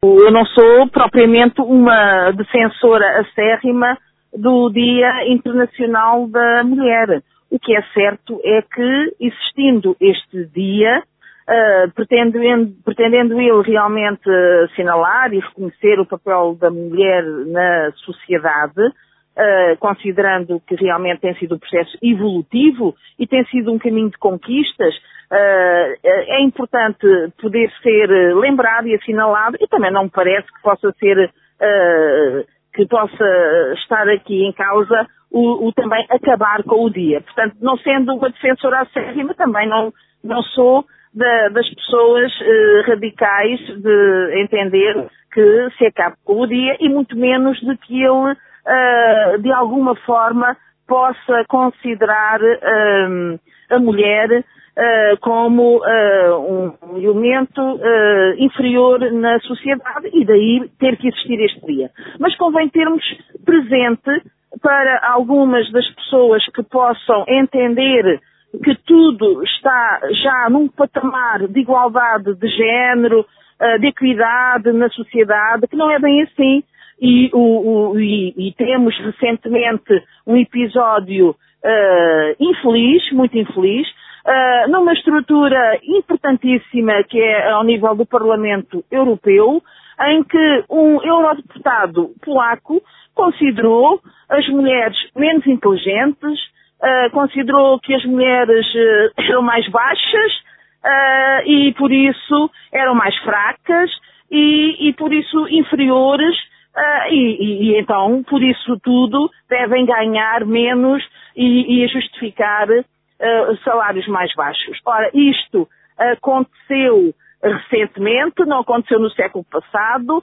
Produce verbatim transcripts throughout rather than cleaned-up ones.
Eu não sou propriamente uma defensora acérrima do Dia Internacional da Mulher. O que é certo é que, existindo este dia, uh, pretendendo, pretendendo ele realmente assinalar e reconhecer o papel da mulher na sociedade, uh, considerando que realmente tem sido um processo evolutivo e tem sido um caminho de conquistas, uh, é importante poder ser lembrado e assinalado, e também não me parece que possa ser... Uh, que possa estar aqui em causa o, o também acabar com o dia. Portanto, não sendo uma defensora acérrima, também não, não sou da, das pessoas eh, radicais de entender que se acabe com o dia e muito menos de que ele, eh, de alguma forma, possa considerar eh, a mulher Uh, como uh, um elemento uh, inferior na sociedade e daí ter que existir este dia. Mas convém termos presente para algumas das pessoas que possam entender que tudo está já num patamar de igualdade de género, uh, de equidade na sociedade, que não é bem assim. E, o, o, e, e temos recentemente um episódio uh, infeliz, muito infeliz, Uh, numa estrutura importantíssima que é ao nível do Parlamento Europeu, em que um eurodeputado polaco considerou as mulheres menos inteligentes, uh, considerou que as mulheres uh, eram mais baixas uh, e por isso eram mais fracas e, e por isso inferiores uh, e, e, e então por isso tudo devem ganhar menos e, e justificar Uh, salários mais baixos. Ora, isto aconteceu recentemente, não aconteceu no século passado,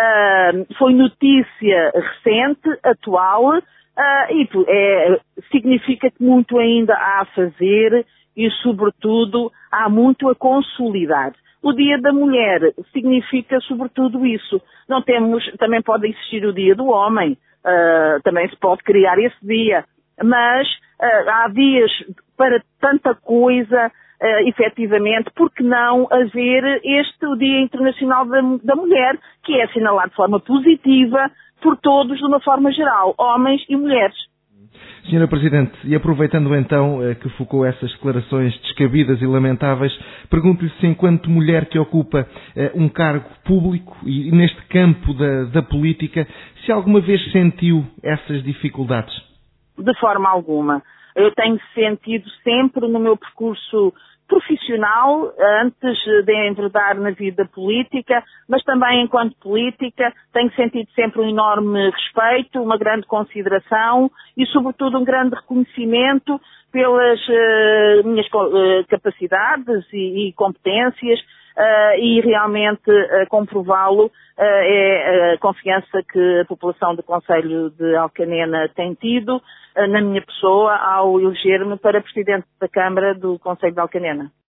uh, foi notícia recente, atual, uh, e é, significa que muito ainda há a fazer e, sobretudo, há muito a consolidar. O Dia da Mulher significa, sobretudo, isso. Não temos, também pode existir o Dia do Homem, uh, também se pode criar esse dia, mas uh, há dias para tanta coisa, uh, efetivamente, porque não haver este o Dia Internacional da, da Mulher, que é assinalado de forma positiva por todos, de uma forma geral, homens e mulheres. senhora Presidente, e aproveitando então que focou essas declarações descabidas e lamentáveis, pergunto-lhe se, enquanto mulher que ocupa um cargo público e neste campo da, da política, se alguma vez sentiu essas dificuldades? De forma alguma. Eu tenho sentido sempre no meu percurso profissional, antes de enverdar na vida política, mas também enquanto política, tenho sentido sempre um enorme respeito, uma grande consideração e, sobretudo, um grande reconhecimento pelas uh, minhas uh, capacidades e, e competências uh, e realmente uh, comprová-lo uh, é a confiança que a população do Concelho de Alcanena tem tido uh, na minha pessoa ao eleger-me para Presidente da Câmara do Concelho de Alcanena.